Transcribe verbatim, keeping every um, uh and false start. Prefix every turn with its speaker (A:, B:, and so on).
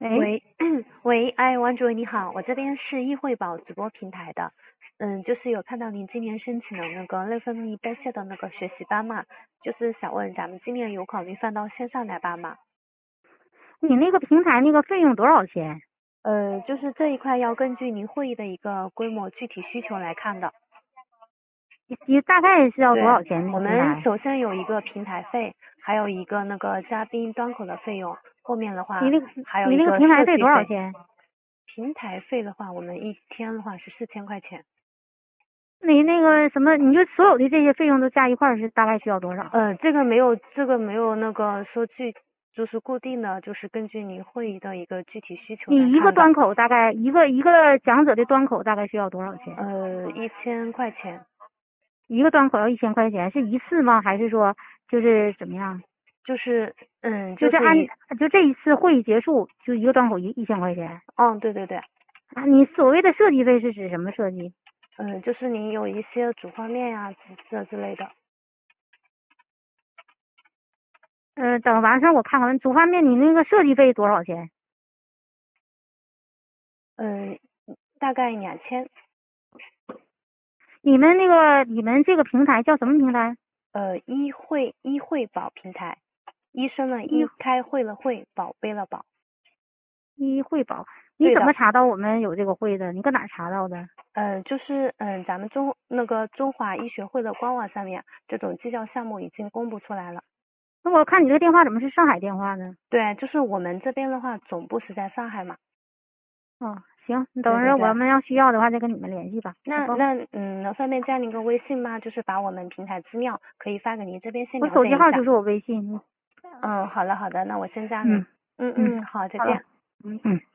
A: 喂，
B: 喂，喂，哎，王主任你好，我这边是易惠宝直播平台的，嗯，就是有看到您今年申请了那个内分泌代谢的那个学习班嘛，就是想问咱们今年有考虑放到线上来办吗？
A: 你那个平台那个费用多少钱？
B: 呃，就是这一块要根据您会议的一个规模具体需求来看的。
A: 你大概是要
B: 对，
A: 多少钱那
B: 我
A: 个平台？
B: 们首先有一个平台费，还有一个那个嘉宾端口的费用，后面的话
A: 你那个
B: 还有
A: 你那个
B: 一个设
A: 平台费
B: 计费。
A: 多少钱？
B: 平台费的话，我们一天的话是四千块钱。
A: 你那个什么，你就所有的这些费用都加一块儿是大概需要多少？
B: 呃，这个没有，这个没有那个说具，就是固定的，就是根据您会议的一个具体需求来
A: 你一个
B: 看的。
A: 端口大概一个一个讲者的端口大概需要多少钱？
B: 呃，一千块钱。
A: 一个端口要一千块钱，是一次吗？还是说就是怎么样？
B: 就是嗯，
A: 就是按
B: 就是一，
A: 就这一次会议结束就一个端口一一千块钱？
B: 嗯，对对对。
A: 啊，你所谓的设计费是指什么设计？
B: 嗯，就是您有一些主方面呀、紫色之类的。
A: 呃，等完事儿我看看主方面你那个设计费多少钱？
B: 嗯，大概两千。
A: 你们那个你们这个平台叫什么平台？
B: 呃，医惠医惠宝平台，医生的
A: 医
B: 医，开会了会，宝贝了宝。
A: 医惠宝，你
B: 对的。
A: 怎么查到我们有这个会的？你搁哪儿查到的？
B: 嗯，就是嗯，咱们中那个中华医学会的官网上面，这种绩效项目已经公布出来了。
A: 那我看你这个电话怎么是上海电话呢？
B: 对，就是我们这边的话，总部是在上海嘛。
A: 哦，行，你等
B: 对对对。
A: 着我们要需要的话再跟你们联系吧。好不？
B: 那那嗯，能方便加您个微信吗？就是把我们平台资料可以发给您这边先
A: 我
B: 了解一下。
A: 手机号就是我微信。
B: 嗯，好的好的，那我先加您。
A: 嗯
B: 嗯
A: 嗯，
B: 嗯，好，再
A: 好了，
B: 见。
A: 嗯嗯。